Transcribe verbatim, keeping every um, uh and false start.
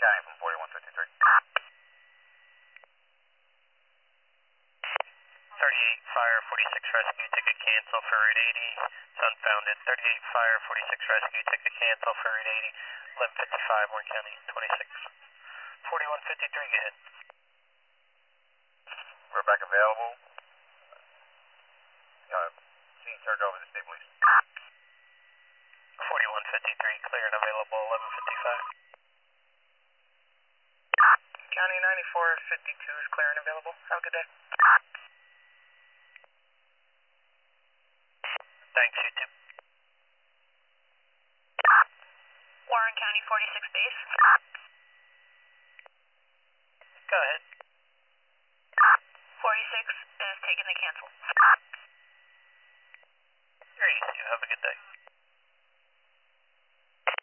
County from forty-one fifty-three. thirty-eight Fire, forty-six Rescue, ticket cancel for Route eighty. It's unfounded. thirty-eight Fire, forty-six Rescue, ticket cancel for Route eighty. eleven fifty-five, Warren County, twenty-six. forty-one fifty-three, go ahead. We're back available. Uh, scene turned over to the state police. forty-one fifty-three, clear and available, eleven fifty-five. County ninety-four fifty-two is clear and available. Have a good day. Thanks, you too. Warren County forty-six base. Go ahead. forty-six is taking the cancel.